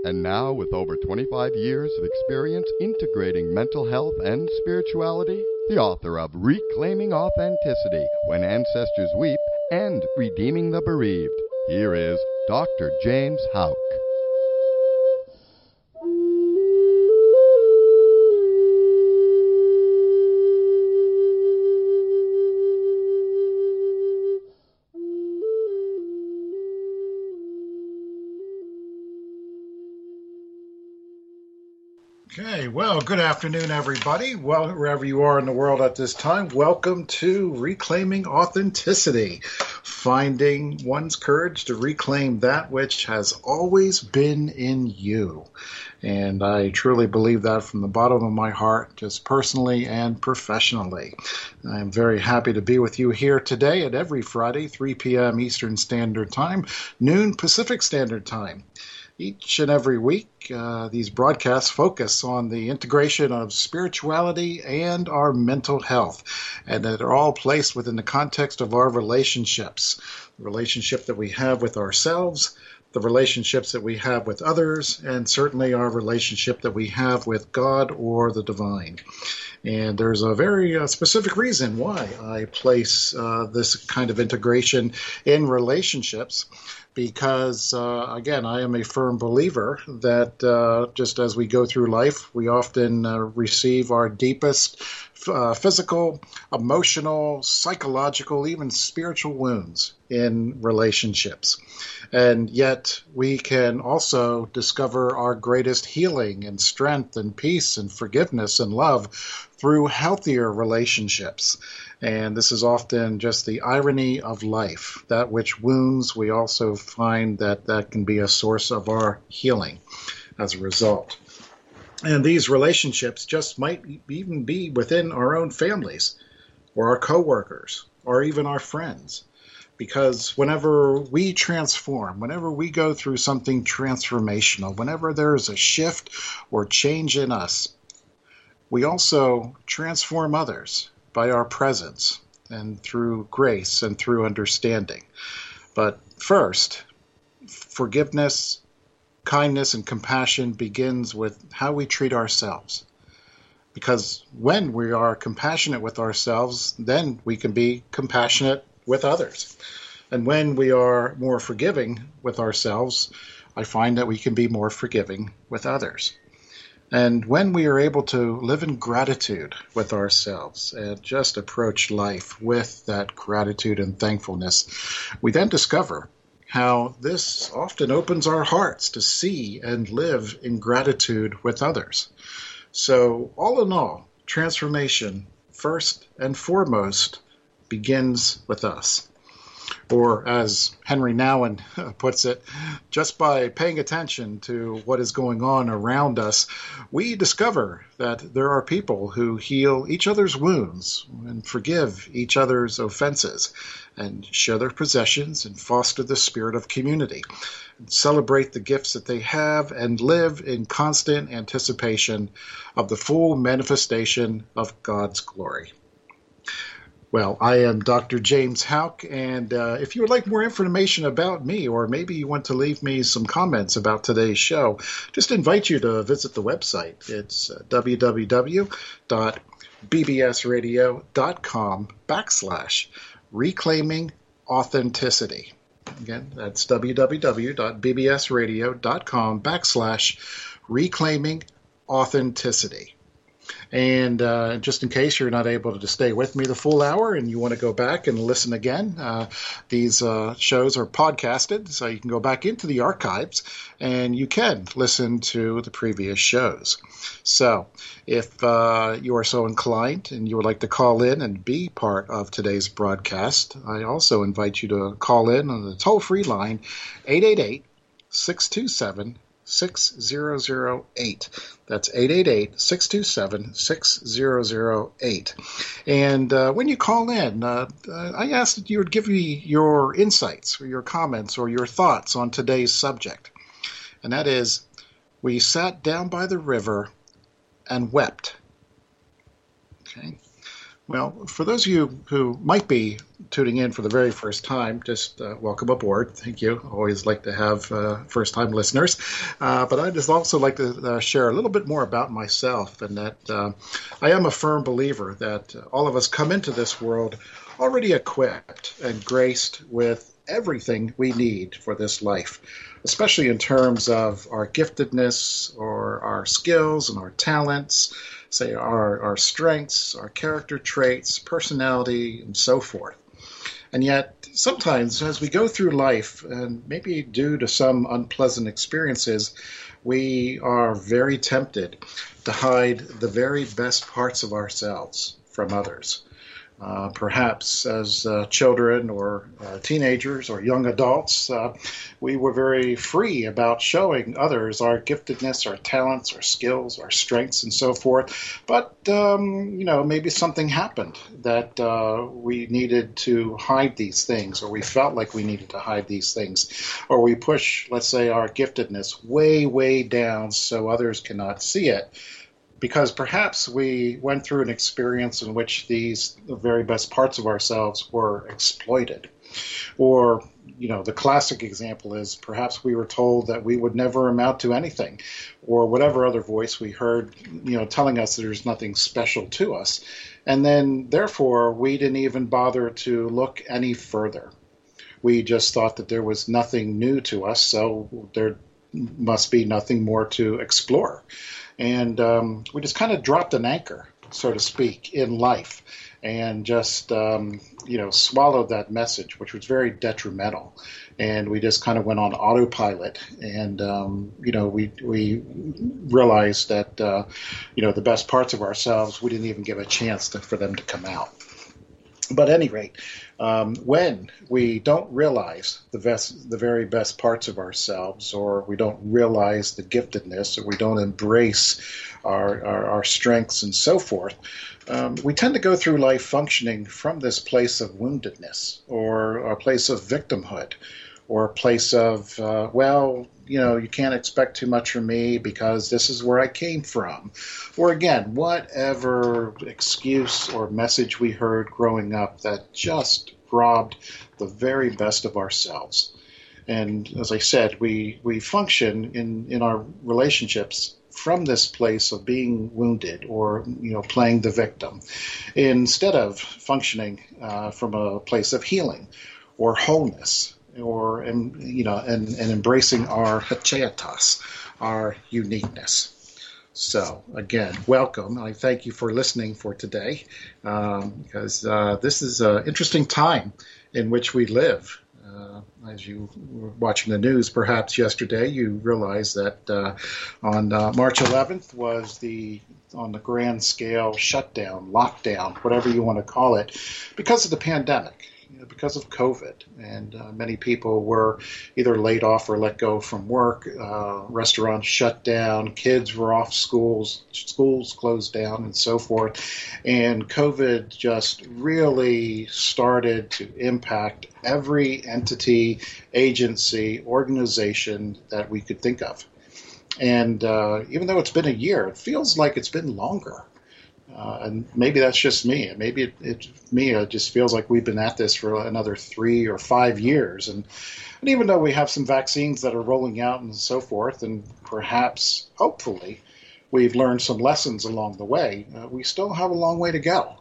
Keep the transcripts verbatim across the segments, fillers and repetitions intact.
And now, with over twenty-five years of experience integrating mental health and spirituality, the author of Reclaiming Authenticity, When Ancestors Weep, and Redeeming the Bereaved, here is Doctor James Houck. Okay, well, good afternoon, everybody. Well, wherever you are in the world at this time, welcome to Reclaiming Authenticity, finding one's courage to reclaim that which has always been in you. And I truly believe that from the bottom of my heart, just personally and professionally. I am very happy to be with you here today at every Friday, three p.m. Eastern Standard Time, noon Pacific Standard Time. Each and every week, uh, these broadcasts focus on the integration of spirituality and our mental health, and that are all placed within the context of our relationships, the relationship that we have with ourselves, the relationships that we have with others, and certainly our relationship that we have with God or the divine. And there's a very uh, specific reason why I place uh, this kind of integration in relationships. Because, uh, again, I am a firm believer that uh, just as we go through life, we often uh, receive our deepest uh, physical, emotional, psychological, even spiritual wounds in relationships. And yet we can also discover our greatest healing and strength and peace and forgiveness and love through healthier relationships. And this is often just the irony of life. That which wounds, we also find that that can be a source of our healing as a result. And these relationships just might even be within our own families or our coworkers or even our friends. Because whenever we transform, whenever we go through something transformational, whenever there's a shift or change in us, we also transform others by our presence and through grace and through understanding. But first, forgiveness, kindness, and compassion begins with how we treat ourselves. Because when we are compassionate with ourselves, then we can be compassionate with others. And when we are more forgiving with ourselves, I find that we can be more forgiving with others. And when we are able to live in gratitude with ourselves and just approach life with that gratitude and thankfulness, we then discover how this often opens our hearts to see and live in gratitude with others. So all in all, transformation, first and foremost, begins with us. Or as Henry Nouwen puts it, just by paying attention to what is going on around us, we discover that there are people who heal each other's wounds and forgive each other's offenses and share their possessions and foster the spirit of community, and celebrate the gifts that they have and live in constant anticipation of the full manifestation of God's glory. Well, I am Doctor James Houck, and uh, if you would like more information about me, or maybe you want to leave me some comments about today's show, just invite you to visit the website. It's uh, www.bbsradio.com backslash reclaiming authenticity. Again, that's www.bbsradio.com backslash reclaiming authenticity. And uh, just in case you're not able to stay with me the full hour and you want to go back and listen again, uh, these uh, shows are podcasted, so you can go back into the archives and you can listen to the previous shows. So if uh, you are so inclined and you would like to call in and be part of today's broadcast, I also invite you to call in on the toll-free line, eight eight eight, six two seven, six zero zero eight. That's eight eight eight, six two seven, six zero zero eight. And uh, when you call in, uh, I ask that you would give me your insights or your comments or your thoughts on today's subject. And that is, we sat down by the river and wept. Okay. Well, for those of you who might be tuning in for the very first time, just uh, welcome aboard. Thank you. Always like to have uh, first-time listeners. Uh, but I'd just also like to uh, share a little bit more about myself, and that uh, I am a firm believer that all of us come into this world already equipped and graced with everything we need for this life, especially in terms of our giftedness or our skills and our talents, say our, our strengths, our character traits, personality, and so forth. And yet, sometimes as we go through life, and maybe due to some unpleasant experiences, we are very tempted to hide the very best parts of ourselves from others. Uh, perhaps as uh, children or uh, teenagers or young adults, uh, we were very free about showing others our giftedness, our talents, our skills, our strengths, and so forth. But, um, you know, maybe something happened that uh, we needed to hide these things, or we felt like we needed to hide these things, or we push, let's say, our giftedness way, way down so others cannot see it. Because perhaps we went through an experience in which these the very best parts of ourselves were exploited. Or, you know, the classic example is perhaps we were told that we would never amount to anything, or whatever other voice we heard, you know, telling us there's nothing special to us. And then, therefore, we didn't even bother to look any further. We just thought that there was nothing new to us, so there must be nothing more to explore. And um, we just kind of dropped an anchor, so to speak, in life, and just, um, you know, swallowed that message, which was very detrimental. And we just kind of went on autopilot. And, um, you know, we we realized that, uh, you know, the best parts of ourselves, we didn't even give a chance to, for them to come out. But at any rate, um, when we don't realize the best, the very best parts of ourselves, or we don't realize the giftedness, or we don't embrace our, our, our strengths and so forth, um, we tend to go through life functioning from this place of woundedness, or a place of victimhood, or a place of, uh, well, you know, you can't expect too much from me because this is where I came from. Or again, whatever excuse or message we heard growing up that just robbed the very best of ourselves. And as I said, we, we function in, in our relationships from this place of being wounded, or, you know, playing the victim, instead of functioning uh, from a place of healing or wholeness, or, and, you know, and, and embracing our hacheatas, our uniqueness. So, again, welcome. I thank you for listening for today, um, because uh, this is an interesting time in which we live. Uh, as you were watching the news, perhaps yesterday, you realized that uh, on uh, March eleventh was the on the grand scale shutdown, lockdown, whatever you want to call it, because of the pandemic. Because of COVID, and uh, many people were either laid off or let go from work. Uh, restaurants shut down, kids were off schools, schools closed down, and so forth. And COVID just really started to impact every entity, agency, organization that we could think of. And uh, even though it's been a year, it feels like it's been longer. Uh, and maybe that's just me. Maybe it, it me it just feels like we've been at this for another three or five years. And, and even though we have some vaccines that are rolling out and so forth, and perhaps, hopefully, we've learned some lessons along the way, uh, we still have a long way to go.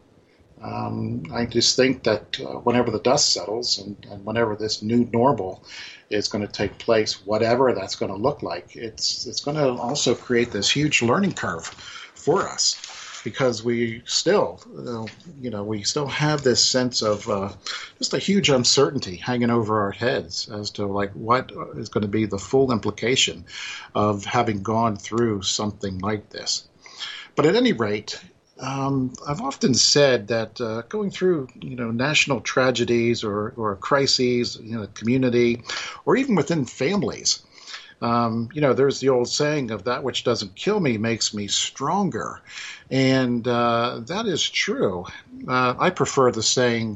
Um, I just think that uh, whenever the dust settles, and, and whenever this new normal is going to take place, whatever that's going to look like, it's it's going to also create this huge learning curve for us. Because we still, uh, you know, we still have this sense of uh, just a huge uncertainty hanging over our heads as to like what is going to be the full implication of having gone through something like this. But at any rate, um, I've often said that uh, going through, you know, national tragedies or or crises, you know, community, or even within families. Um, you know, there's the old saying of that which doesn't kill me makes me stronger. And uh, that is true. Uh, I prefer the saying,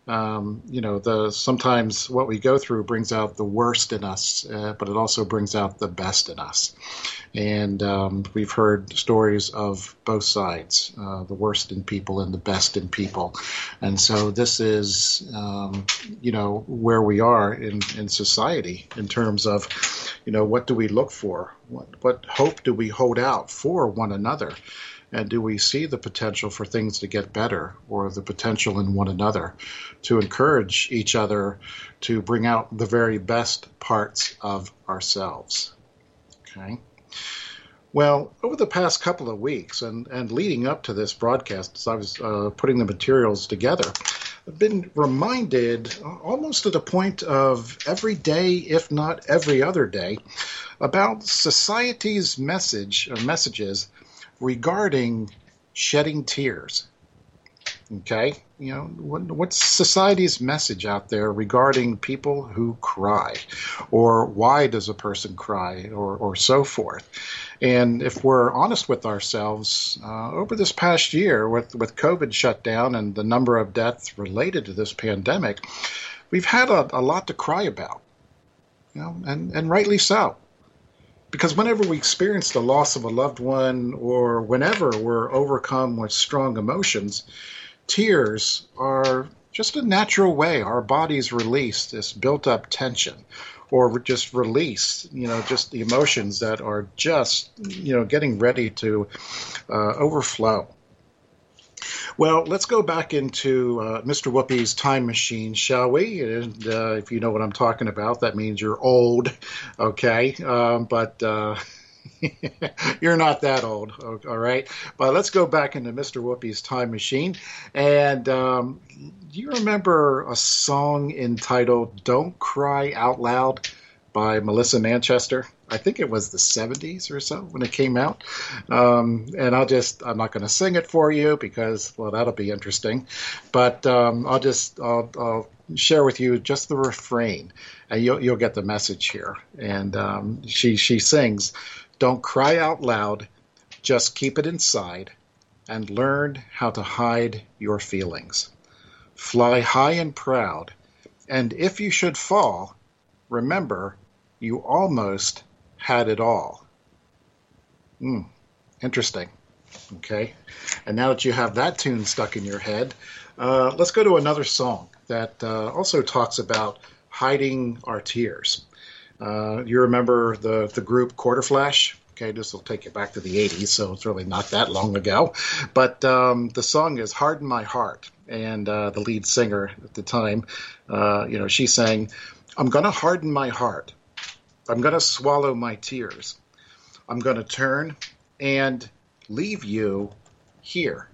Um, you know, the sometimes what we go through brings out the worst in us, uh, but it also brings out the best in us. And um, we've heard stories of both sides, uh, the worst in people and the best in people. And so this is, um, you know, where we are in, in society in terms of, you know, what do we look for? What, what hope do we hold out for one another? And do we see the potential for things to get better, or the potential in one another to encourage each other to bring out the very best parts of ourselves? Okay. Well, over the past couple of weeks and, and leading up to this broadcast, as I was uh, putting the materials together, I've been reminded almost to the point of every day, if not every other day, about society's message or messages regarding shedding tears. Okay, you know, what, what's society's message out there regarding people who cry, or why does a person cry, or, or so forth? And if we're honest with ourselves, uh, over this past year, with, with COVID shut down and the number of deaths related to this pandemic, we've had a, a lot to cry about, you know, and, and rightly so. Because whenever we experience the loss of a loved one, or whenever we're overcome with strong emotions, tears are just a natural way our bodies release this built-up tension, or just release, you know, just the emotions that are just, you know, getting ready to uh, overflow. Well, let's go back into uh, Mister Whoopi's time machine, shall we? And uh, if you know what I'm talking about, that means you're old, okay? Um, but uh, you're not that old, all right? But let's go back into Mister Whoopi's time machine. And um, do you remember a song entitled Don't Cry Out Loud by Melissa Manchester? I think it was the seventies or so when it came out. Um, and I'll just, I'm not going to sing it for you because, well, that'll be interesting. But um, I'll just, I'll, I'll share with you just the refrain, and you'll, you'll get the message here. And um, she, she sings, "Don't cry out loud, just keep it inside, and learn how to hide your feelings. Fly high and proud, and if you should fall, remember you almost had it all." Hmm, interesting. Okay. And now that you have that tune stuck in your head, uh, let's go to another song that uh, also talks about hiding our tears. Uh, you remember the, the group Quarterflash? Okay, this will take you back to the eighties, so it's really not that long ago. But um, the song is "Harden My Heart," and uh, the lead singer at the time, uh, you know, she sang, "I'm going to harden my heart. I'm going to swallow my tears. I'm going to turn and leave you here."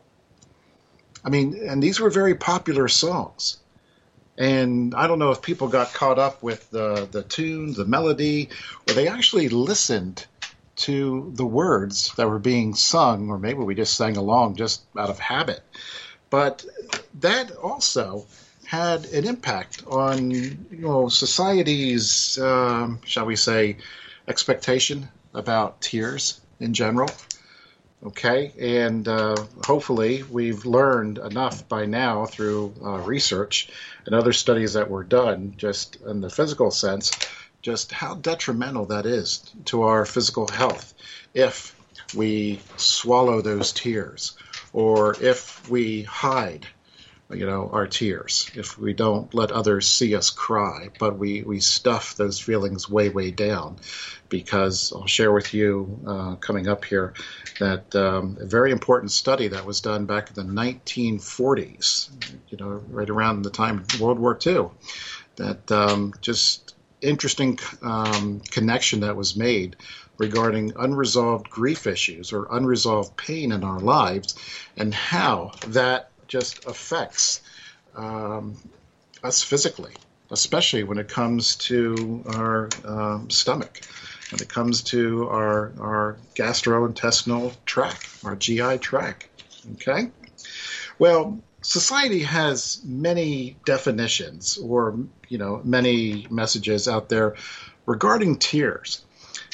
I mean, and these were very popular songs. And I don't know if people got caught up with the, the tune, the melody, or they actually listened to the words that were being sung, or maybe we just sang along just out of habit. But that also had an impact on, you know, society's, um, shall we say, expectation about tears in general. Okay, and uh, hopefully we've learned enough by now through uh, research and other studies that were done, just in the physical sense, just how detrimental that is to our physical health if we swallow those tears, or if we hide, you know, our tears, if we don't let others see us cry, but we, we stuff those feelings way, way down. Because I'll share with you uh, coming up here that um, a very important study that was done back in the nineteen forties, you know, right around the time of World War Two, that um, just interesting um, connection that was made regarding unresolved grief issues or unresolved pain in our lives, and how that just affects um, us physically, especially when it comes to our um, stomach, when it comes to our, our gastrointestinal tract, our G I tract. Okay? Well, society has many definitions, or, you know, many messages out there regarding tears.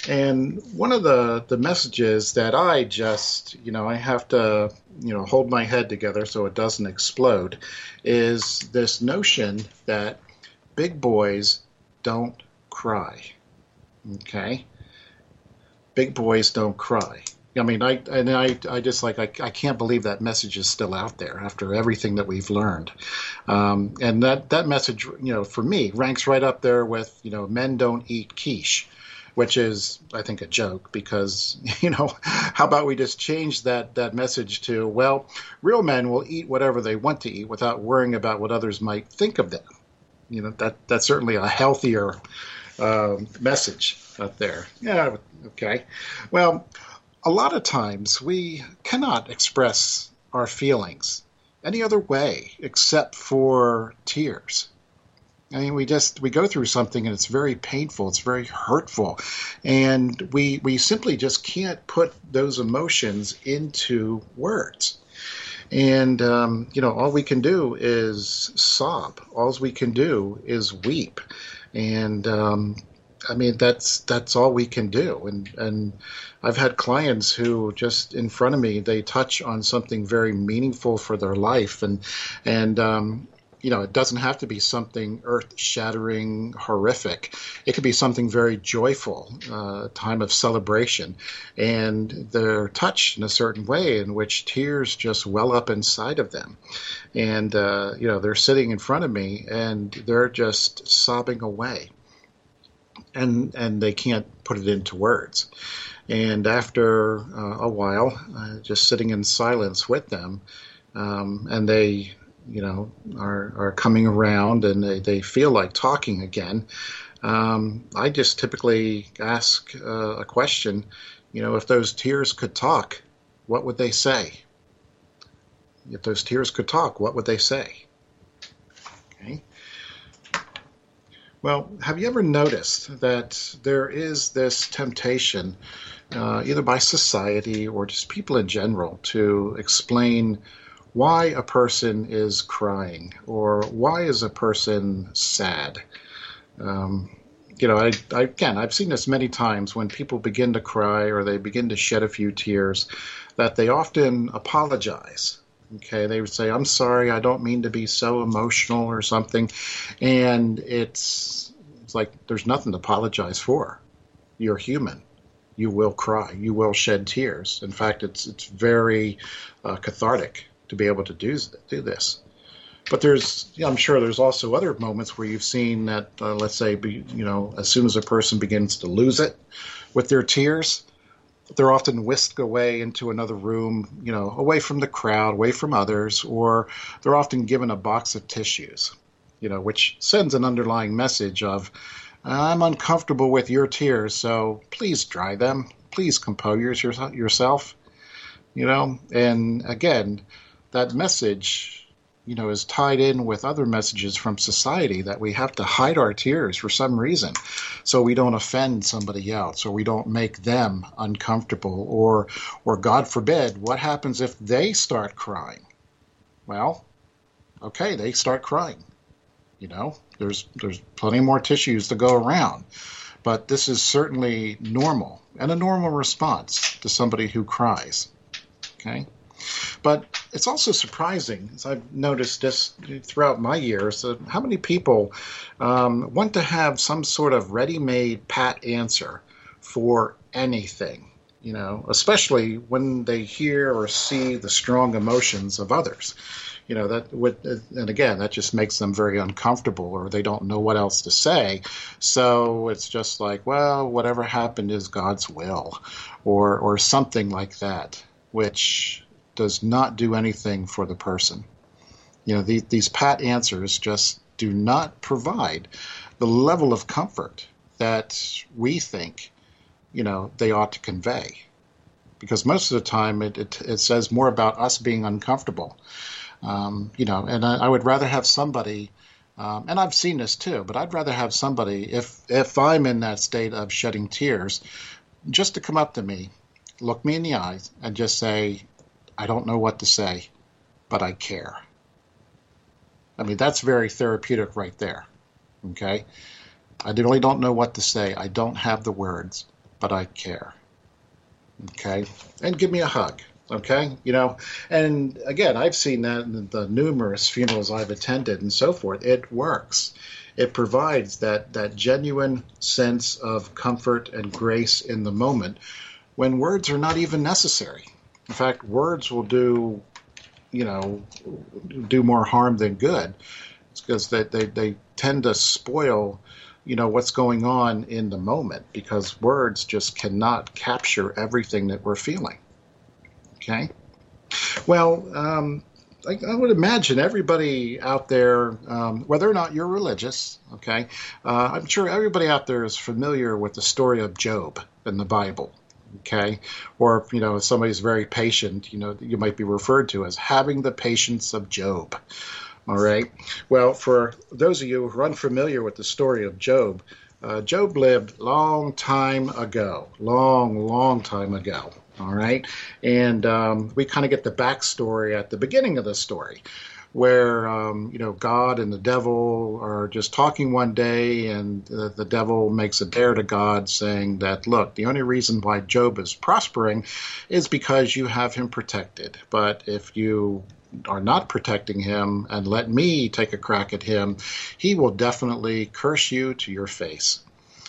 And one of the, the messages that I just, you know, I have to, you know, hold my head together so it doesn't explode is this notion that big boys don't cry. Okay? Big boys don't cry. I mean, I and I, I just like I, I can't believe that message is still out there after everything that we've learned, um, and that that message, you know, for me ranks right up there with, you know, men don't eat quiche, which is, I think, a joke because, you know, how about we just change that that message to, well, real men will eat whatever they want to eat without worrying about what others might think of them. You know, that that's certainly a healthier uh, message out there. Yeah, okay, well. A lot of times we cannot express our feelings any other way except for tears. I mean, we just we go through something and it's very painful, it's very hurtful, and we we simply just can't put those emotions into words. And um, you know, all we can do is sob. All we can do is weep, and um, I mean, that's that's all we can do. And and I've had clients who just in front of me, they touch on something very meaningful for their life, and and um, you know, it doesn't have to be something earth-shattering, horrific. It could be something very joyful, uh, a time of celebration, and they're touched in a certain way in which tears just well up inside of them. And uh, you know, they're sitting in front of me and they're just sobbing away. And and they can't put it into words. And after uh, a while, uh, just sitting in silence with them, um, and they, you know, are are coming around and they, they feel like talking again, um, I just typically ask uh, a question, you know, if those tears could talk, what would they say? If those tears could talk, what would they say? Okay. Well, have you ever noticed that there is this temptation, uh, either by society or just people in general, to explain why a person is crying or why is a person sad? Um, you know, I, I, again, I've seen this many times when people begin to cry or they begin to shed a few tears, that they often apologize. Okay, they would say, I'm sorry, I don't mean to be so emotional or something. And it's, it's like there's nothing to apologize for. You're human. You will cry. You will shed tears. In fact, it's it's very uh, cathartic to be able to do, do this. But there's, I'm sure there's also other moments where you've seen that, uh, let's say, be, you know, as soon as a person begins to lose it with their tears, they're often whisked away into another room, you know, away from the crowd, away from others, or they're often given a box of tissues, you know, which sends an underlying message of, I'm uncomfortable with your tears, so please dry them. Please compose your, yourself, you know. And again, that message, you know, is tied in with other messages from society that we have to hide our tears for some reason so we don't offend somebody else or we don't make them uncomfortable, or, or God forbid, what happens if they start crying? Well, okay, they start crying. You know, there's there's plenty more tissues to go around, but this is certainly normal and a normal response to somebody who cries. Okay. But it's also surprising, as I've noticed this throughout my years, uh, how many people um, want to have some sort of ready-made pat answer for anything, you know, especially when they hear or see the strong emotions of others. You know, that would, and again, that just makes them very uncomfortable, or they don't know what else to say. So it's just like, well, whatever happened is God's will, or or something like that, which does not do anything for the person. You know, the, these pat answers just do not provide the level of comfort that we think, you know, they ought to convey. Because most of the time it, it, it says more about us being uncomfortable. Um, you know, and I, I would rather have somebody, um, and I've seen this too, but I'd rather have somebody, if if I'm in that state of shedding tears, just to come up to me, look me in the eyes, and just say, I don't know what to say, but I care. I mean, that's very therapeutic right there, okay? I really don't know what to say. I don't have the words, but I care. Okay? And give me a hug. Okay? You know, and again, I've seen that in the numerous funerals I've attended and so forth. It works. It provides that, that genuine sense of comfort and grace in the moment when words are not even necessary. In fact, words will do, you know, do more harm than good. It's because they, they, they tend to spoil, you know, what's going on in the moment, because words just cannot capture everything that we're feeling. Okay? Well, um, I, I would imagine everybody out there, um, whether or not you're religious, okay, uh, I'm sure everybody out there is familiar with the story of Job in the Bible. Okay, or, you know, if somebody's very patient, you know, you might be referred to as having the patience of Job. All right. Well, for those of you who are unfamiliar with the story of Job, uh, Job lived long time ago, long, long time ago. All right. And um, we kind of get the backstory at the beginning of the story, where, um, you know, God and the devil are just talking one day, and the, the devil makes a dare to God saying that, look, the only reason why Job is prospering is because you have him protected. But if you are not protecting him and let me take a crack at him, he will definitely curse you to your face.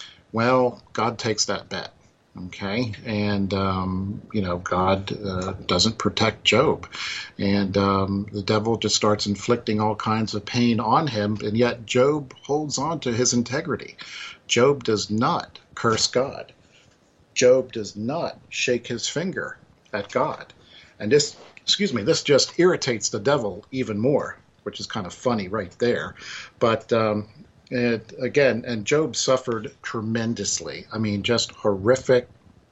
Well, God takes that bet. Okay, and, um, you know, God uh, doesn't protect Job. And um, the devil just starts inflicting all kinds of pain on him, and yet Job holds on to his integrity. Job does not curse God. Job does not shake his finger at God. And this, excuse me, this just irritates the devil even more, which is kind of funny right there. But um And again, and Job suffered tremendously. I mean, just horrific,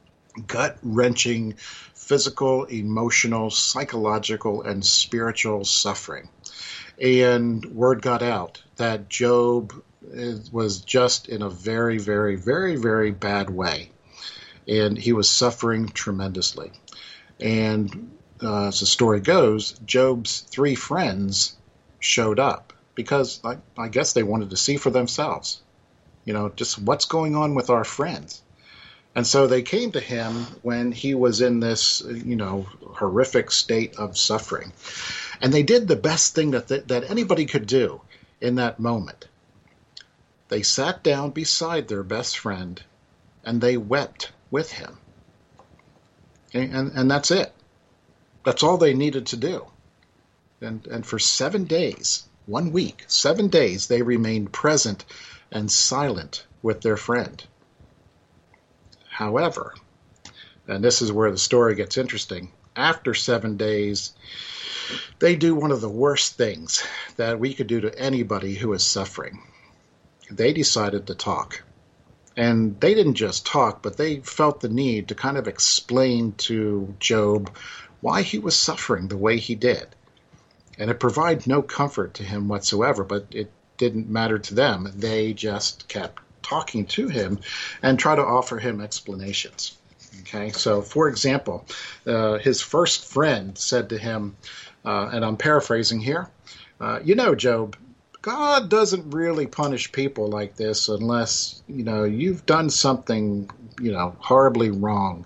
gut-wrenching, physical, emotional, psychological, and spiritual suffering. And word got out that Job was just in a very, very, very, very bad way. And he was suffering tremendously. And uh, as the story goes, Job's three friends showed up, because I, I guess they wanted to see for themselves, you know, just what's going on with our friends. And so they came to him when he was in this, you know, horrific state of suffering. And they did the best thing that th- that anybody could do in that moment. They sat down beside their best friend and they wept with him. Okay? And, and that's it. That's all they needed to do. And, and for seven days, One week, seven days, they remained present and silent with their friend. However, and this is where the story gets interesting, after seven days, they do one of the worst things that we could do to anybody who is suffering. They decided to talk. And they didn't just talk, but they felt the need to kind of explain to Job why he was suffering the way he did. And it provided no comfort to him whatsoever, but it didn't matter to them. They just kept talking to him and try to offer him explanations. Okay, so for example, uh, his first friend said to him, uh, and I'm paraphrasing here, uh, you know, Job, God doesn't really punish people like this unless, you know, you've done something, you know, horribly wrong.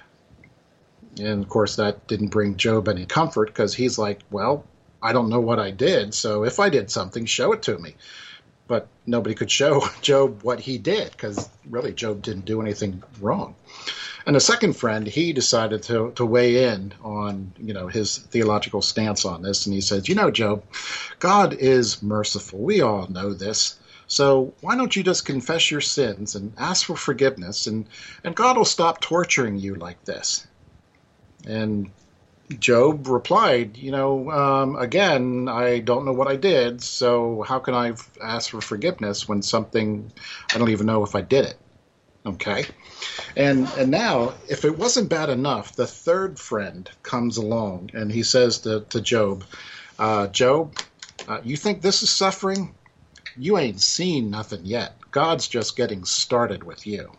And of course, that didn't bring Job any comfort, because he's like, well, I don't know what I did, so if I did something, show it to me. But nobody could show Job what he did, because really Job didn't do anything wrong. And the second friend, he decided to, to weigh in on, you know, his theological stance on this. And he says, you know, Job, God is merciful. We all know this. So why don't you just confess your sins and ask for forgiveness, and, and God will stop torturing you like this. And Job replied, you know, um, again, I don't know what I did, so how can I ask for forgiveness when something, I don't even know if I did it. Okay. And and now, if it wasn't bad enough, the third friend comes along and he says to, to Job, uh, Job, uh, you think this is suffering? You ain't seen nothing yet. God's just getting started with you.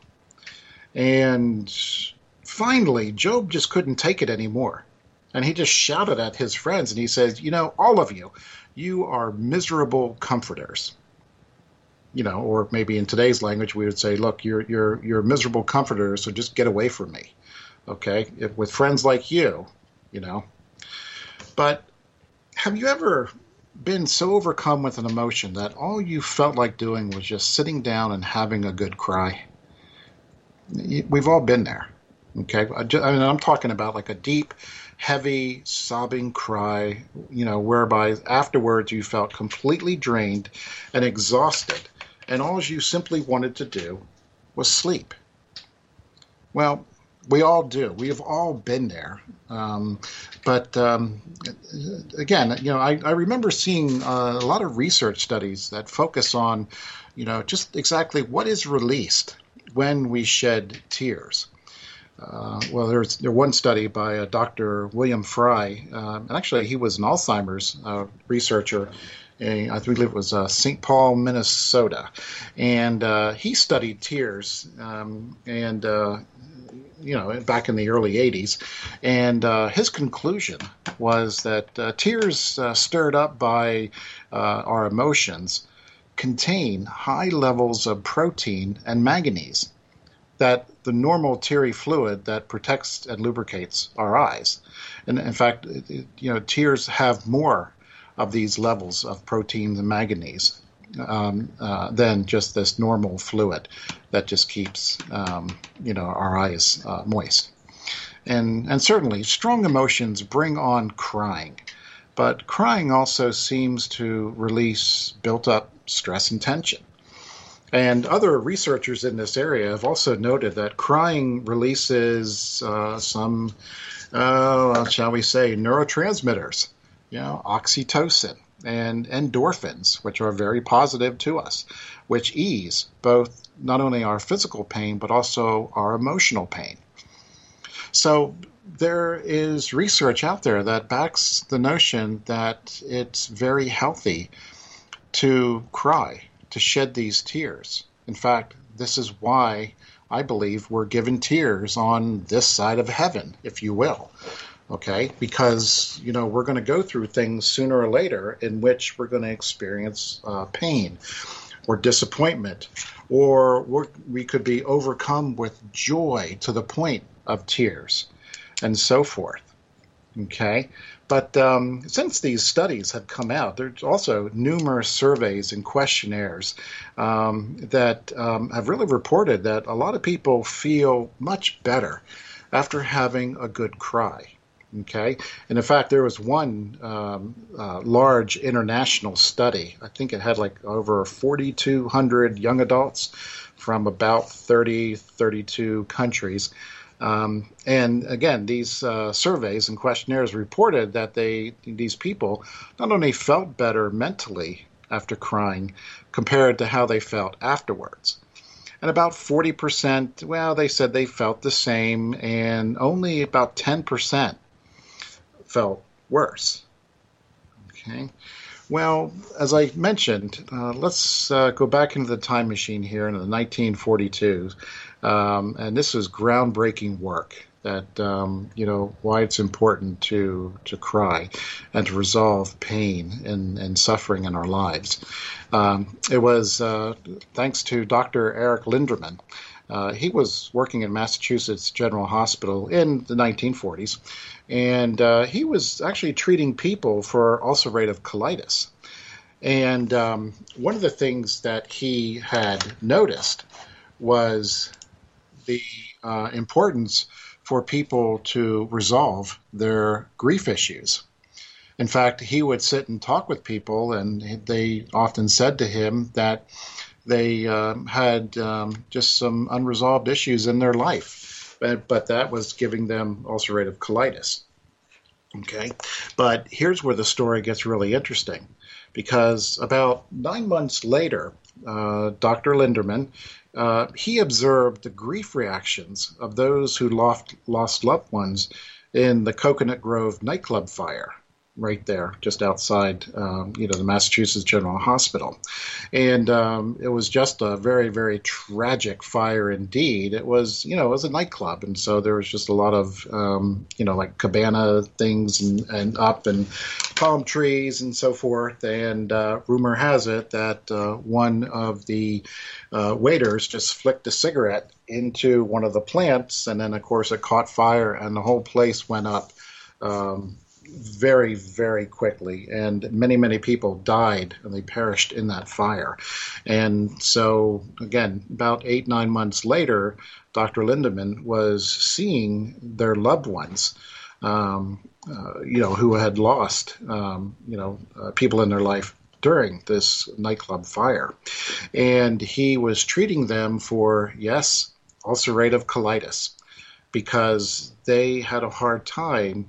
And finally, Job just couldn't take it anymore. And he just shouted at his friends and he says, you know, all of you, you are miserable comforters. you know, or maybe in today's language, we would say, look, you're, you're, you're a miserable comforter, so just get away from me. Okay. If, with friends like you, you know, but have you ever been so overcome with an emotion that all you felt like doing was just sitting down and having a good cry? We've all been there. Okay. I, just, I mean, I'm talking about like a deep, heavy, sobbing cry, you know, whereby afterwards you felt completely drained and exhausted, and all you simply wanted to do was sleep. Well, we all do. We have all been there. Um, but um, again, you know, I, I remember seeing uh, a lot of research studies that focus on, you know, just exactly what is released when we shed tears. Uh, well, there's there one study by uh, Doctor William Fry, uh, and actually he was an Alzheimer's uh, researcher. In, I believe it was uh, Saint Paul, Minnesota, and uh, he studied tears, um, and uh, you know, back in the early eighties, and uh, his conclusion was that uh, tears uh, stirred up by uh, our emotions contain high levels of protein and manganese, that the normal teary fluid that protects and lubricates our eyes. And in fact, it, it, you know, tears have more of these levels of protein and manganese um, uh, than just this normal fluid that just keeps, um, you know, our eyes uh, moist. And, and certainly, strong emotions bring on crying. But crying also seems to release built-up stress and tension. And other researchers in this area have also noted that crying releases uh, some, uh, shall we say, neurotransmitters, you know, oxytocin and endorphins, which are very positive to us, which ease both not only our physical pain, but also our emotional pain. So there is research out there that backs the notion that it's very healthy to cry, to shed these tears. In fact, this is why I believe we're given tears on this side of heaven, if you will. Okay, because, you know, we're going to go through things sooner or later in which we're going to experience uh, pain or disappointment, or we're, we could be overcome with joy to the point of tears and so forth. Okay, but um, since these studies have come out, there's also numerous surveys and questionnaires um, that um, have really reported that a lot of people feel much better after having a good cry. Okay, and in fact, there was one um, uh, large international study. I think it had like over forty-two hundred young adults from about thirty, thirty-two countries. Um, and again, these uh, surveys and questionnaires reported that they these people not only felt better mentally after crying compared to how they felt afterwards. And about forty percent, well, they said they felt the same, and only about ten percent felt worse. Okay. Well, as I mentioned, uh, let's uh, go back into the time machine here in the nineteen forty-twos. Um, and this is groundbreaking work that, um, you know, why it's important to to cry and to resolve pain and, and suffering in our lives. Um, it was uh, thanks to Doctor Eric Linderman. Uh, he was working in Massachusetts General Hospital in the nineteen forties, and uh, he was actually treating people for ulcerative colitis. And um, one of the things that he had noticed was the uh, importance for people to resolve their grief issues. In fact, he would sit and talk with people, and they often said to him that they um, had um, just some unresolved issues in their life, but, but that was giving them ulcerative colitis. Okay, but here's where the story gets really interesting, because about nine months later, uh, Doctor Linderman, uh, he observed the grief reactions of those who lost, lost loved ones in the Coconut Grove nightclub fire. right there, just outside, um, you know, the Massachusetts General Hospital. And um, it was just a very, very tragic fire indeed. It was, you know, it was a nightclub. And so there was just a lot of, um, you know, like cabana things and, and up and palm trees and so forth. And uh, rumor has it that uh, one of the uh, waiters just flicked a cigarette into one of the plants. And then, of course, it caught fire and the whole place went up um, very, very quickly. And many, many people died and they perished in that fire. And so, again, about eight, nine months later, Doctor Lindemann was seeing their loved ones, um, uh, you know, who had lost, um, you know, uh, people in their life during this nightclub fire. And he was treating them for, yes, ulcerative colitis, because they had a hard time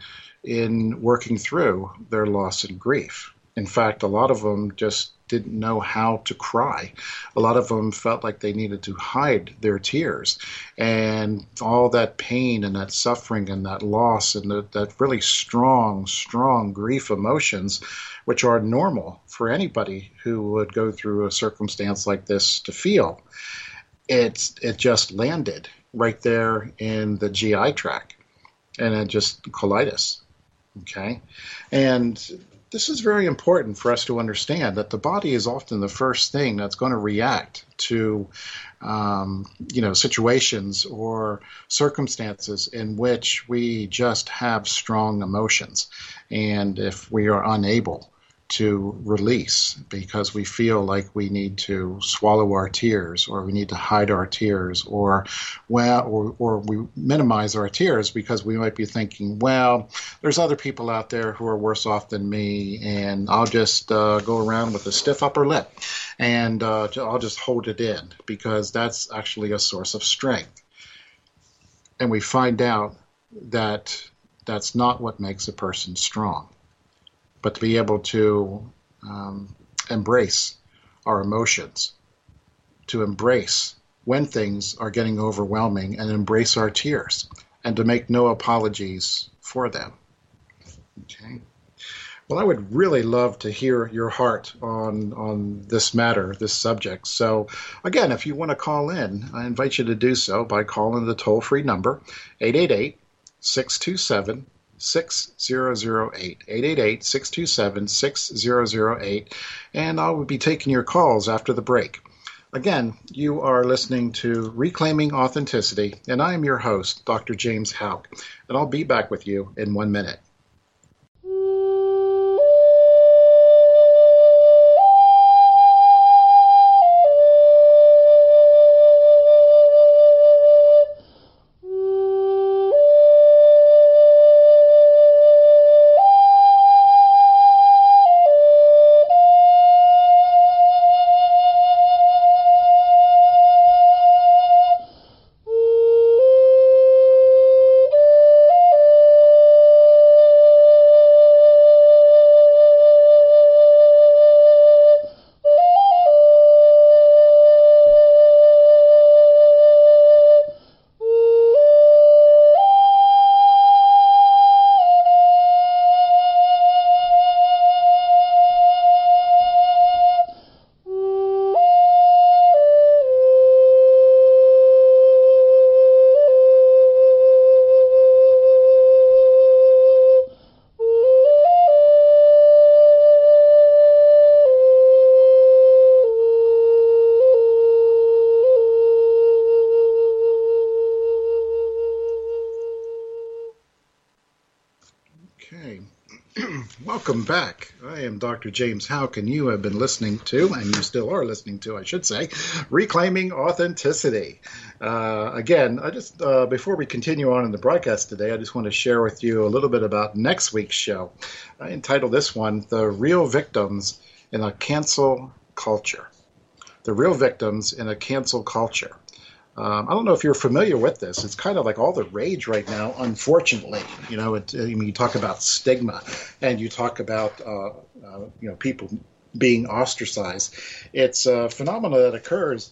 in working through their loss and grief. In fact, a lot of them just didn't know how to cry. A lot of them felt like they needed to hide their tears. And all that pain and that suffering and that loss and the, that really strong, strong grief emotions, which are normal for anybody who would go through a circumstance like this to feel, it's, it just landed right there in the G I tract, and it just colitis. Okay. And this is very important for us to understand, that the body is often the first thing that's going to react to, um, you know, situations or circumstances in which we just have strong emotions. And if we are unable to release because we feel like we need to swallow our tears, or we need to hide our tears, or well, or, or we minimize our tears because we might be thinking, well, there's other people out there who are worse off than me, and I'll just uh, go around with a stiff upper lip, and uh, I'll just hold it in, because that's actually a source of strength. And we find out that that's not what makes a person strong. But to be able to um, embrace our emotions, to embrace when things are getting overwhelming, and embrace our tears, and to make no apologies for them. Okay. Well, I would really love to hear your heart on on this matter, this subject. So, again, if you want to call in, I invite you to do so by calling the toll-free number, eight eight eight, six two seven, six zero zero eight, eight eight eight, six two seven, six zero zero eight, and I will be taking your calls after the break. Again, you are listening to Reclaiming Authenticity, and I am your host, Doctor James Houck, and I'll be back with you in one minute. Welcome back. I am Doctor James Houck, and you have been listening to, and you still are listening to, I should say, Reclaiming Authenticity. Uh, again, I just uh, before we continue on in the broadcast today, I just want to share with you a little bit about next week's show. I entitled this one, The Real Victims in a Cancel Culture. The Real Victims in a Cancel Culture. Um, I don't know if you're familiar with this. It's kind of like all the rage right now, unfortunately. You know, it, I mean, you talk about stigma, and you talk about, uh, uh, you know, people being ostracized. It's a phenomenon that occurs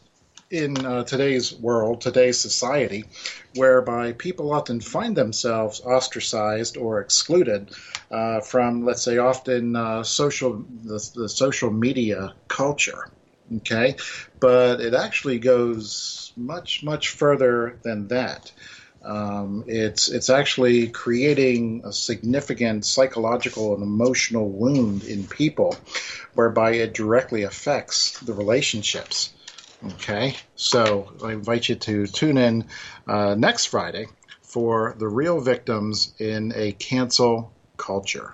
in uh, today's world, today's society, whereby people often find themselves ostracized or excluded uh, from, let's say, often uh, social the, the social media culture. Okay, but it actually goes much, much further than that. Um, it's it's actually creating a significant psychological and emotional wound in people, whereby it directly affects the relationships. Okay, so I invite you to tune in uh, next Friday for The Real Victims in a Cancel Culture.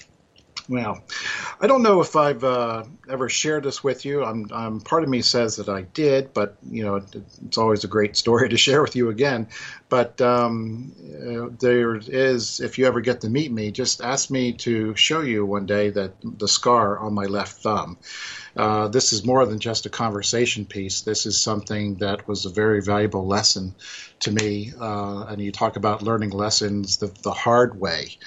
Well, I don't know if I've uh, ever shared this with you. I'm, I'm, part of me says that I did, but you know, it, it's always a great story to share with you again. But um, uh, there is, if you ever get to meet me, just ask me to show you one day that the scar on my left thumb. Uh, this is more than just a conversation piece. This is something that was a very valuable lesson to me. Uh, and you talk about learning lessons the, the hard way.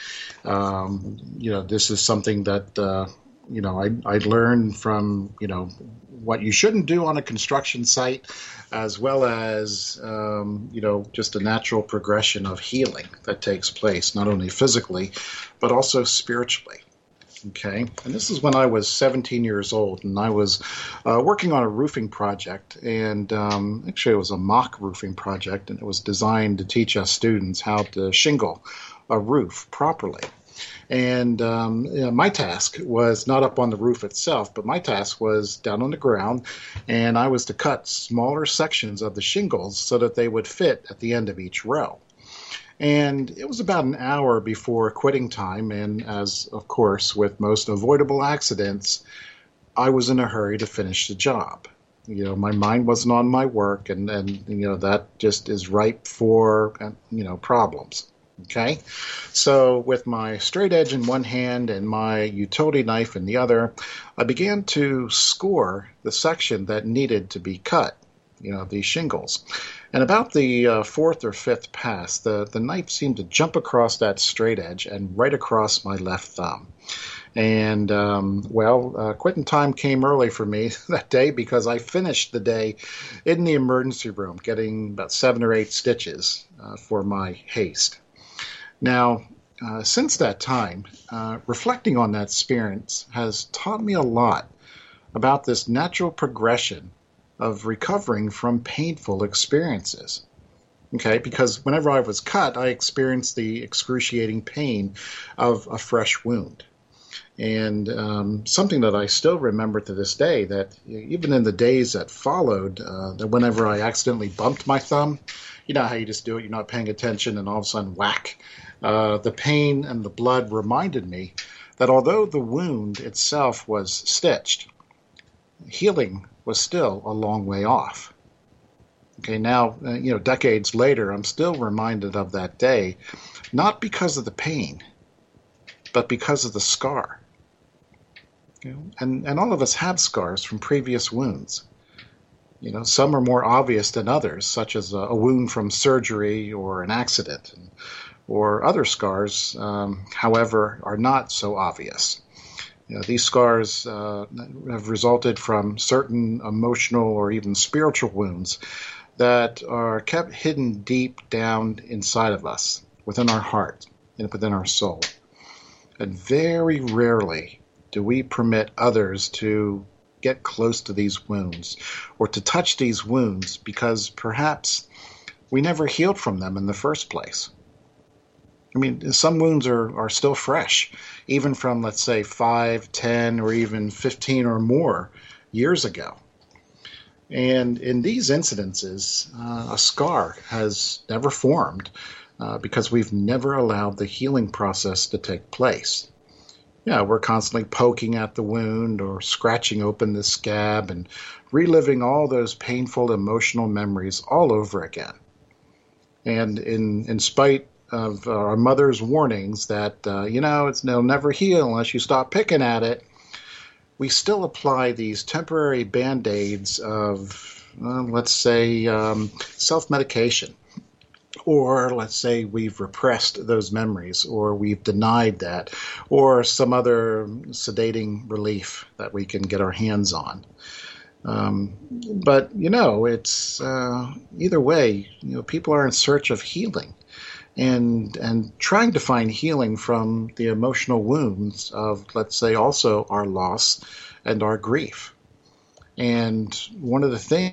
Um, you know, this is something that, uh, you know, I, I learned from, you know, what you shouldn't do on a construction site, as well as, um, you know, just a natural progression of healing that takes place, not only physically, but also spiritually. Okay, and this is when I was seventeen years old, and I was uh, working on a roofing project, and um, actually it was a mock roofing project, and it was designed to teach us students how to shingle a roof properly. And um, you know, my task was not up on the roof itself, but my task was down on the ground, and I was to cut smaller sections of the shingles so that they would fit at the end of each row. And it was about an hour before quitting time, and as, of course, with most avoidable accidents, I was in a hurry to finish the job. You know, my mind wasn't on my work, and, and you know, that just is ripe for, you know, problems. Okay? So with my straight edge in one hand and my utility knife in the other, I began to score the section that needed to be cut, you know, these shingles. And about the uh, fourth or fifth pass, the, the knife seemed to jump across that straight edge and right across my left thumb. And, um, well, uh, quitting time came early for me that day because I finished the day in the emergency room, getting about seven or eight stitches uh, for my haste. Now, uh, since that time, uh, reflecting on that experience has taught me a lot about this natural progression of recovering from painful experiences. Okay, because whenever I was cut, I experienced the excruciating pain of a fresh wound. And um, something that I still remember to this day, that even in the days that followed, uh, that whenever I accidentally bumped my thumb, you know how you just do it, you're not paying attention, and all of a sudden, whack. Uh, the pain and the blood reminded me that although the wound itself was stitched, healing was still a long way off. Okay, now, uh, you know, decades later, I'm still reminded of that day, not because of the pain, but because of the scar. You know, and, and all of us have scars from previous wounds. You know, some are more obvious than others, such as a, a wound from surgery or an accident, or other scars, um, however, are not so obvious. You know, these scars uh, have resulted from certain emotional or even spiritual wounds that are kept hidden deep down inside of us, within our heart and within our soul. And very rarely do we permit others to get close to these wounds or to touch these wounds because perhaps we never healed from them in the first place. I mean, some wounds are, are still fresh, even from, let's say, five, ten, or even fifteen or more years ago. And in these incidences, uh, a scar has never formed uh, because we've never allowed the healing process to take place. Yeah, we're constantly poking at the wound or scratching open the scab and reliving all those painful emotional memories all over again. And in, in spite of our mother's warnings that, uh, you know, it's, it'll never heal unless you stop picking at it, we still apply these temporary Band-Aids of, uh, let's say, um, self-medication. Or let's say we've repressed those memories, or we've denied that, or some other sedating relief that we can get our hands on. Um, but, you know, it's uh, either way, you know, people are in search of healing and and trying to find healing from the emotional wounds of, let's say, also our loss and our grief. And one of the things,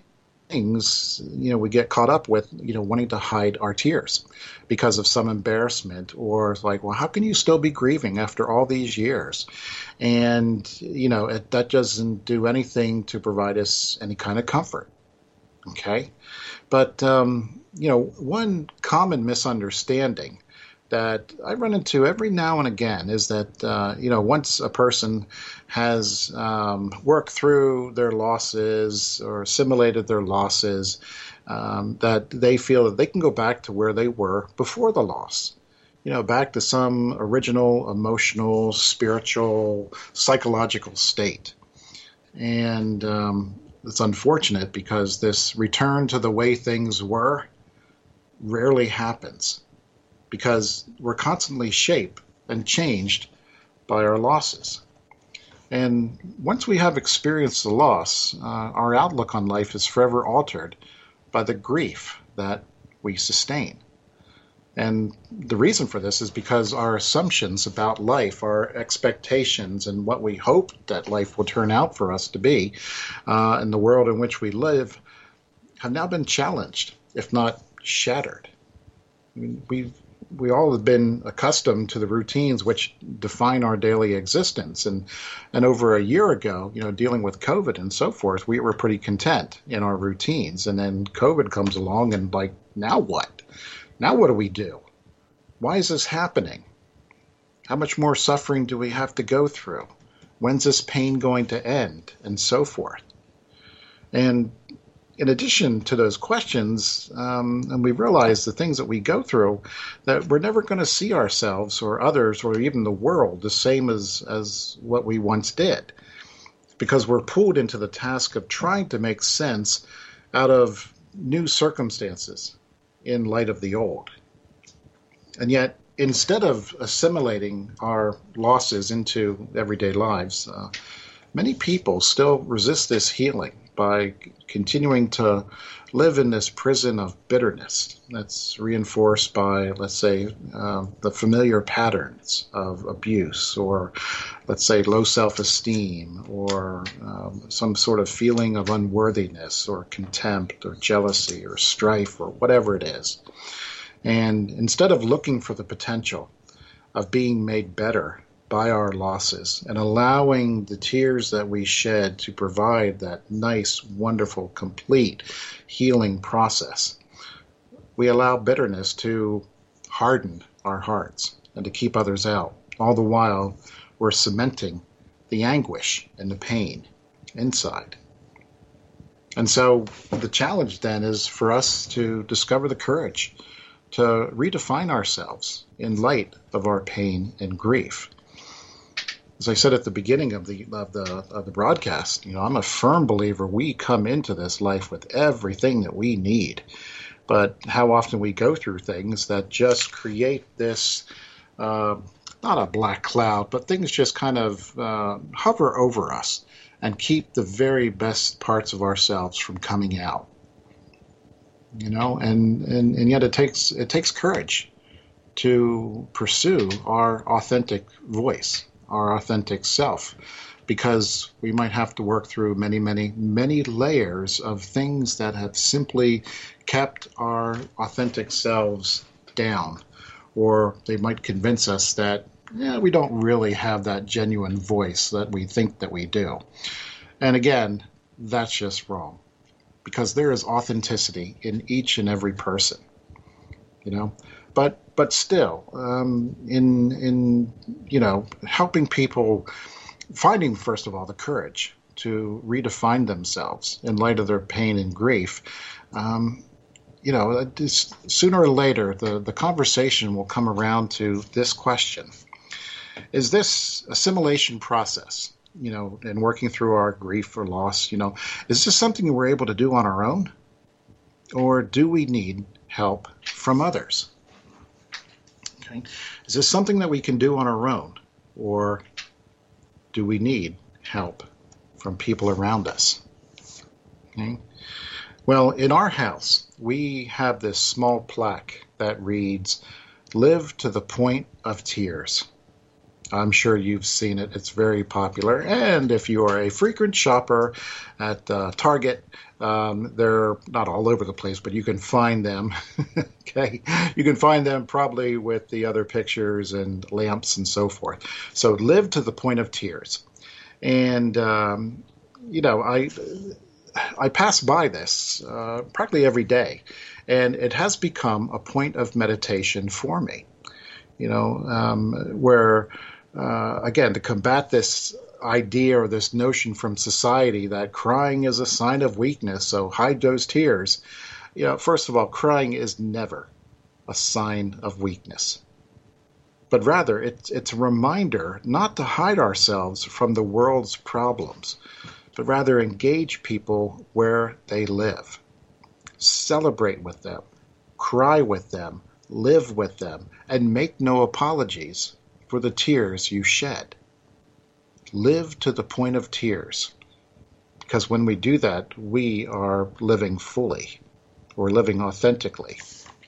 you know, we get caught up with, you know, wanting to hide our tears because of some embarrassment, or it's like, well, how can you still be grieving after all these years? And, you know, it, that doesn't do anything to provide us any kind of comfort. Okay. But, um, you know, one common misunderstanding that I run into every now and again is that, uh, you know, once a person has um, worked through their losses or assimilated their losses, um, that they feel that they can go back to where they were before the loss, you know, back to some original emotional, spiritual, psychological state. And um, it's unfortunate because this return to the way things were rarely happens, because we're constantly shaped and changed by our losses. And once we have experienced the loss, uh, our outlook on life is forever altered by the grief that we sustain. And the reason for this is because our assumptions about life, our expectations, and what we hope that life will turn out for us to be uh, in the world in which we live have now been challenged, if not shattered. I mean, we've we all have been accustomed to the routines which define our daily existence. And and over a year ago, you know, dealing with COVID and so forth, we were pretty content in our routines. And then COVID comes along and like, now what? Now what do we do? Why is this happening? How much more suffering do we have to go through? When's this pain going to end? And so forth. And in addition to those questions, um, and we realize the things that we go through, that we're never going to see ourselves or others or even the world the same as, as what we once did, because we're pulled into the task of trying to make sense out of new circumstances in light of the old. And yet, instead of assimilating our losses into everyday lives, uh, many people still resist this healing by continuing to live in this prison of bitterness that's reinforced by, let's say, uh, the familiar patterns of abuse, or let's say low self-esteem, or um, some sort of feeling of unworthiness or contempt or jealousy or strife or whatever it is. And instead of looking for the potential of being made better by our losses and allowing the tears that we shed to provide that nice, wonderful, complete healing process, we allow bitterness to harden our hearts and to keep others out. All the while, we're cementing the anguish and the pain inside. And so the challenge then is for us to discover the courage to redefine ourselves in light of our pain and grief. As I said at the beginning of the of the of the broadcast, you know, I'm a firm believer we come into this life with everything that we need, but how often we go through things that just create this, uh, not a black cloud, but things just kind of uh, hover over us and keep the very best parts of ourselves from coming out. You know, and, and, and yet it takes it takes courage to pursue our authentic voice, our authentic self, because we might have to work through many, many, many layers of things that have simply kept our authentic selves down, or they might convince us that, yeah, we don't really have that genuine voice that we think that we do. And again, that's just wrong, because there is authenticity in each and every person, you know. But but still, um, in in you know, helping people, finding first of all the courage to redefine themselves in light of their pain and grief, um, you know, this, sooner or later the the conversation will come around to this question: is this assimilation process, you know, and working through our grief or loss, you know, is this something we're able to do on our own, or do we need help from others? Okay. Is this something that we can do on our own, or do we need help from people around us? Okay. Well, in our house, we have this small plaque that reads, "Live to the point of tears." I'm sure you've seen it. It's very popular. And if you are a frequent shopper at uh, Target, um, they're not all over the place, but you can find them. Okay. You can find them probably with the other pictures and lamps and so forth. So live to the point of tears. And, um, you know, I, I pass by this uh, practically every day, and it has become a point of meditation for me, you know, um, where Uh, again, to combat this idea or this notion from society that crying is a sign of weakness, so hide those tears. You know, first of all, crying is never a sign of weakness, but rather it's, it's a reminder not to hide ourselves from the world's problems, but rather engage people where they live. Celebrate with them, cry with them, live with them, and make no apologies for the tears you shed. Live to the point of tears, because when we do that, we are living fully, or living authentically.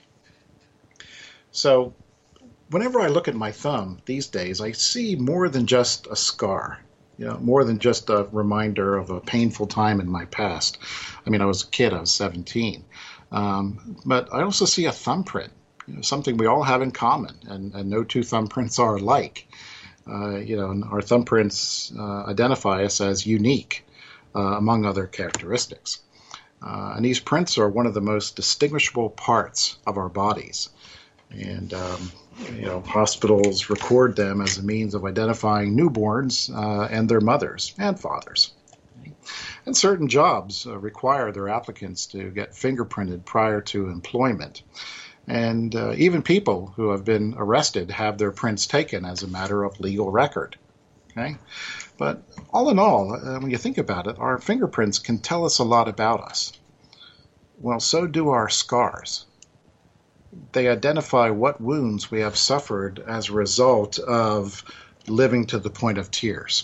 So whenever I look at my thumb these days, I see more than just a scar, you know, more than just a reminder of a painful time in my past. I mean, I was a kid, I was seventeen. Um, but I also see a thumbprint, you know, something we all have in common, and, and no two thumbprints are alike. Uh, you know, and our thumbprints uh, identify us as unique, uh, among other characteristics. Uh, and these prints are one of the most distinguishable parts of our bodies. And, um, you know, hospitals record them as a means of identifying newborns uh, and their mothers and fathers. And certain jobs uh, require their applicants to get fingerprinted prior to employment. And uh, even people who have been arrested have their prints taken as a matter of legal record. Okay? But all in all, uh, when you think about it, our fingerprints can tell us a lot about us. Well, so do our scars. They identify what wounds we have suffered as a result of living to the point of tears.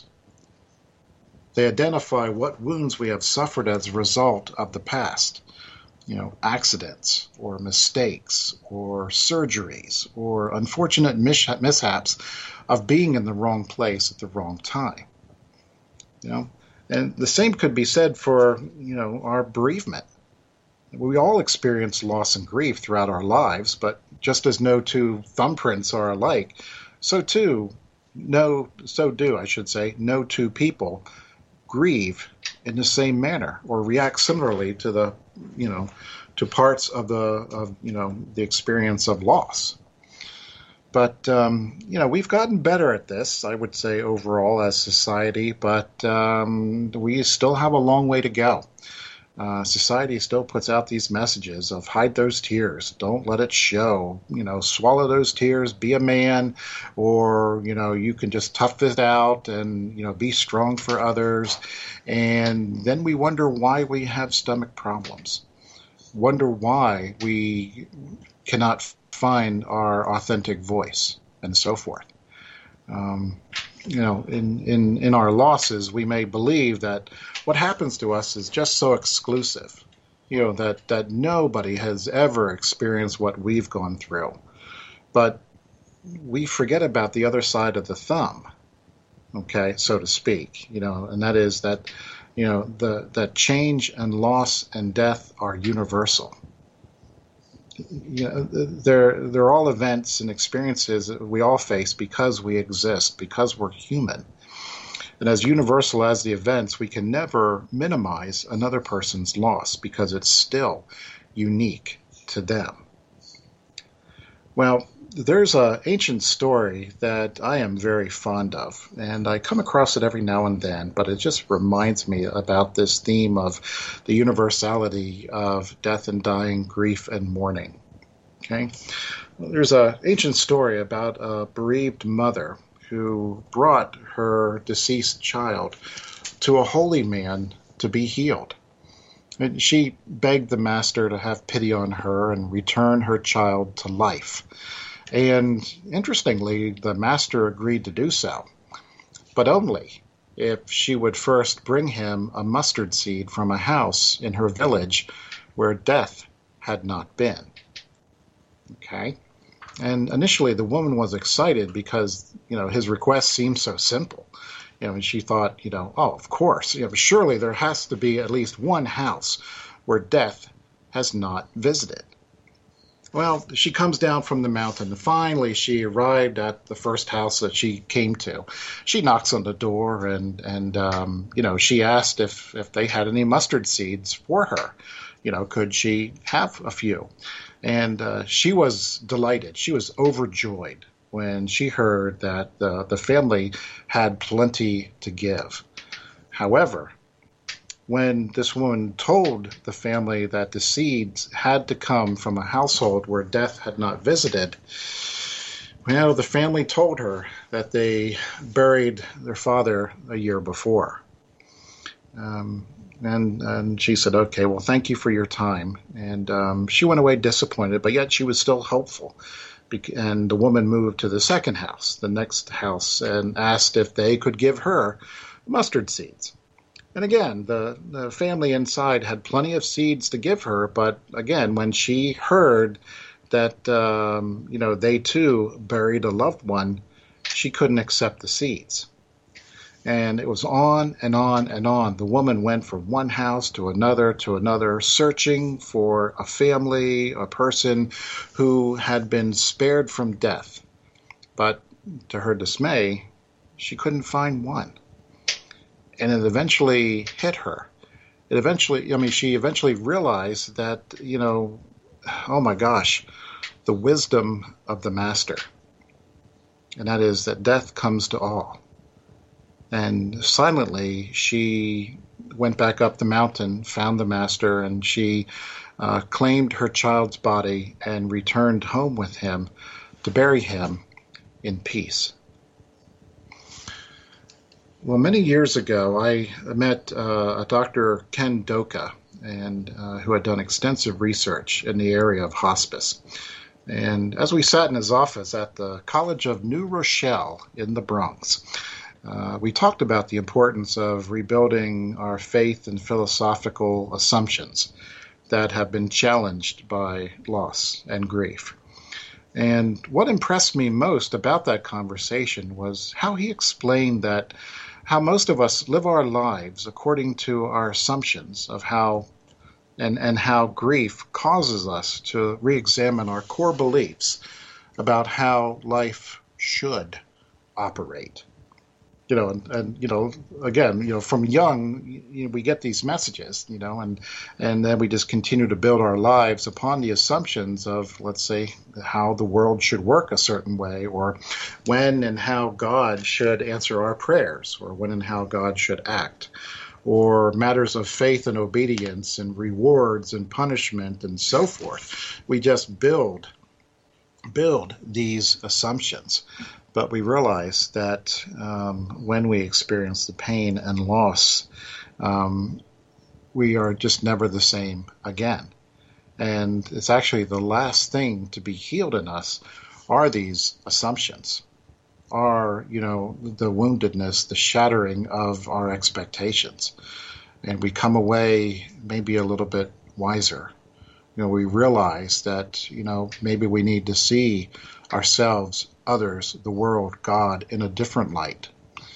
They identify what wounds we have suffered as a result of the past. You know, accidents or mistakes or surgeries or unfortunate mishaps of being in the wrong place at the wrong time. You know, and the same could be said for, you know, our bereavement. We all experience loss and grief throughout our lives, but just as no two thumbprints are alike, so too, no, so do, I should say, no two people grieve in the same manner or react similarly to the, you know, to parts of the, of, you know, the experience of loss. But, um, you know, we've gotten better at this, I would say, overall as society, but um, we still have a long way to go. Uh, society still puts out these messages of hide those tears, don't let it show, you know, swallow those tears, be a man, or, you know, you can just tough it out and, you know, be strong for others. And then we wonder why we have stomach problems, wonder why we cannot find our authentic voice, and so forth. Um, you know, in, in, in our losses, we may believe that what happens to us is just so exclusive, you know, that, that nobody has ever experienced what we've gone through. But we forget about the other side of the thumb, okay, so to speak, you know, and that is that, you know, the, that change and loss and death are universal. You know, they're, they're all events and experiences that we all face because we exist, because we're human. And as universal as the events, we can never minimize another person's loss because it's still unique to them. Well, there's an ancient story that I am very fond of, and I come across it every now and then, but it just reminds me about this theme of the universality of death and dying, grief and mourning. Okay? There's an ancient story about a bereaved mother who brought her deceased child to a holy man to be healed. And she begged the master to have pity on her and return her child to life. And interestingly, the master agreed to do so, but only if she would first bring him a mustard seed from a house in her village where death had not been. Okay? And initially the woman was excited because, you know, his request seemed so simple. You know, and she thought, you know, oh, of course, you know, surely there has to be at least one house where death has not visited. Well, she comes down from the mountain, and finally she arrived at the first house that she came to. She knocks on the door, and, and um, you know, she asked if, if they had any mustard seeds for her. You know, could she have a few? And uh, she was delighted. She was overjoyed when she heard that the, the family had plenty to give. However, when this woman told the family that the seeds had to come from a household where death had not visited, well, the family told her that they buried their father a year before. Um, and, and she said, okay, well, thank you for your time. And um, she went away disappointed, but yet she was still hopeful. And the woman moved to the second house, the next house, and asked if they could give her mustard seeds. And again, the, the family inside had plenty of seeds to give her, but again, when she heard that, um, you know, they too buried a loved one, she couldn't accept the seeds. And it was on and on and on. The woman went from one house to another to another, searching for a family, a person who had been spared from death. But to her dismay, she couldn't find one. And it eventually hit her. It eventually, I mean, she eventually realized that, you know, oh my gosh, the wisdom of the master. And that is that death comes to all. And silently, she went back up the mountain, found the master, and she uh, claimed her child's body and returned home with him to bury him in peace. Well, many years ago, I met uh, a Doctor Ken Doka, and uh, who had done extensive research in the area of hospice. And as we sat in his office at the College of New Rochelle in the Bronx, uh, we talked about the importance of rebuilding our faith and philosophical assumptions that have been challenged by loss and grief. And what impressed me most about that conversation was how he explained that how most of us live our lives according to our assumptions of how and, and how grief causes us to re-examine our core beliefs about how life should operate. You know, and, and you know, again, you know, from young, you know, we get these messages, you know, and and then we just continue to build our lives upon the assumptions of, let's say, how the world should work a certain way, or when and how God should answer our prayers, or when and how God should act, or matters of faith and obedience and rewards and punishment and so forth. We just build, build these assumptions. But we realize that um, when we experience the pain and loss, um, we are just never the same again. And it's actually the last thing to be healed in us are these assumptions, are, you know, the woundedness, the shattering of our expectations. And we come away maybe a little bit wiser. You know, we realize that, you know, maybe we need to see ourselves, others, the world, God in a different light.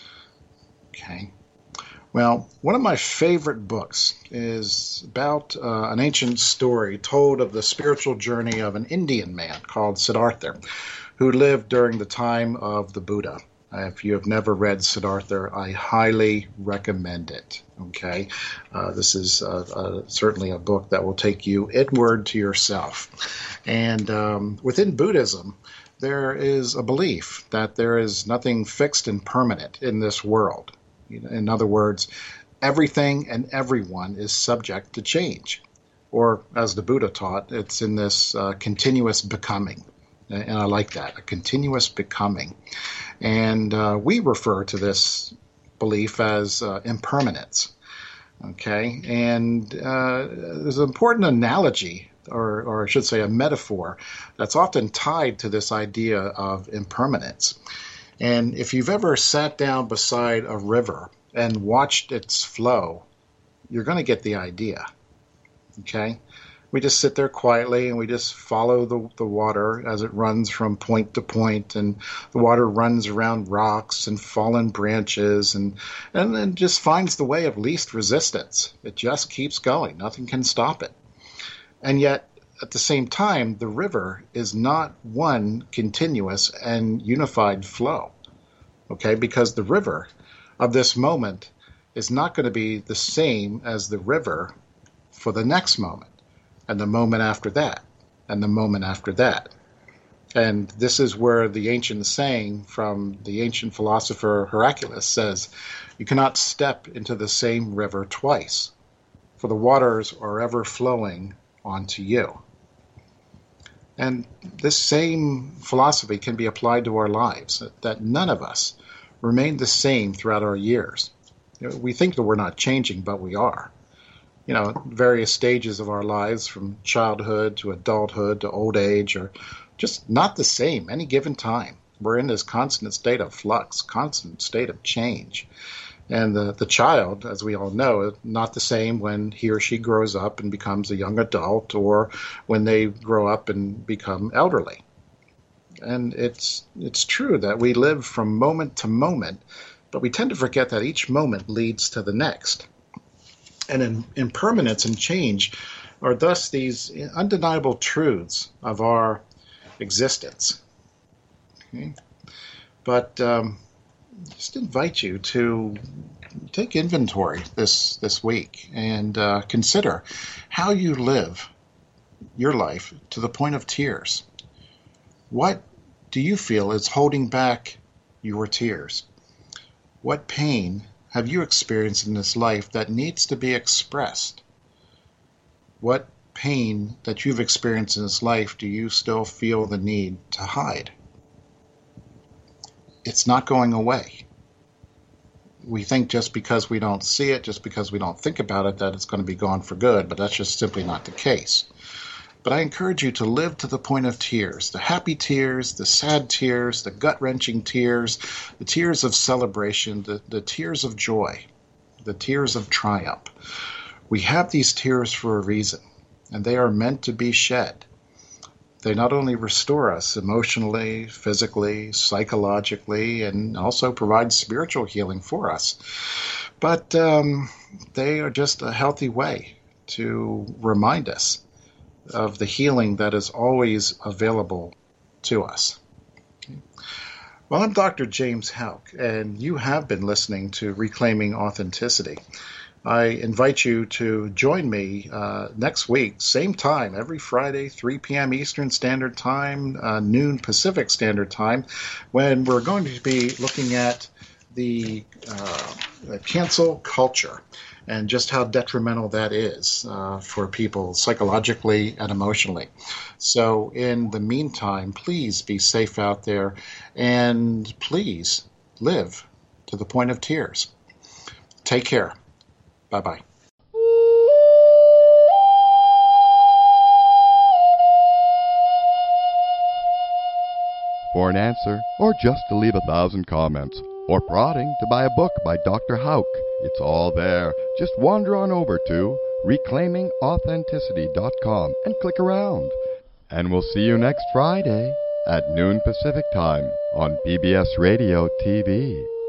Okay. Well, one of my favorite books is about uh, an ancient story told of the spiritual journey of an Indian man called Siddhartha, who lived during the time of the Buddha. Uh, if you have never read Siddhartha, I highly recommend it. Okay, uh, this is uh, uh, certainly a book that will take you inward to yourself. And um, within Buddhism, there is a belief that there is nothing fixed and permanent in this world. In other words, everything and everyone is subject to change. Or, as the Buddha taught, it's in this uh, continuous becoming. And I like that, a continuous becoming. And uh, we refer to this belief as uh, impermanence. Okay, and uh, there's an important analogy, or, or I should say a metaphor, that's often tied to this idea of impermanence. And if you've ever sat down beside a river and watched its flow, you're going to get the idea. Okay? We just sit there quietly and we just follow the, the water as it runs from point to point, and the water runs around rocks and fallen branches and, and then just finds the way of least resistance. It just keeps going. Nothing can stop it. And yet, at the same time, the river is not one continuous and unified flow. Okay? Because the river of this moment is not going to be the same as the river for the next moment, and the moment after that, and the moment after that. And this is where the ancient saying from the ancient philosopher Heraclitus says, you cannot step into the same river twice, for the waters are ever flowing onto you. And this same philosophy can be applied to our lives, that none of us remain the same throughout our years. We think that we're not changing, but we are. You know, various stages of our lives, from childhood to adulthood to old age, are just not the same any given time. We're in this constant state of flux, constant state of change. And the, the child, as we all know, is not the same when he or she grows up and becomes a young adult, or when they grow up and become elderly. And it's it's true that we live from moment to moment, but we tend to forget that each moment leads to the next. And in, impermanence and change are thus these undeniable truths of our existence. Okay? But um, just invite you to take inventory this, this week and uh, consider how you live your life to the point of tears. What do you feel is holding back your tears? What pain have you experienced in this life that needs to be expressed? What pain that you've experienced in this life do you still feel the need to hide? It's not going away. We think just because we don't see it, just because we don't think about it, that it's going to be gone for good, but that's just simply not the case. But I encourage you to live to the point of tears, the happy tears, the sad tears, the gut-wrenching tears, the tears of celebration, the, the tears of joy, the tears of triumph. We have these tears for a reason, and they are meant to be shed. They not only restore us emotionally, physically, psychologically, and also provide spiritual healing for us, but um, they are just a healthy way to remind us of the healing that is always available to us. Well, I'm Doctor James Houck, and you have been listening to Reclaiming Authenticity. I invite you to join me uh, next week, same time, every Friday, three p.m. Eastern Standard Time, uh, noon Pacific Standard Time, when we're going to be looking at the, uh, the cancel culture and just how detrimental that is uh, for people psychologically and emotionally. So in the meantime, please be safe out there, and please live to the point of tears. Take care. Bye-bye. For an answer, or just to leave a thousand comments, or prodding to buy a book by Doctor Houck, it's all there. Just wander on over to reclaiming authenticity dot com and click around. And we'll see you next Friday at noon Pacific Time on P B S Radio T V.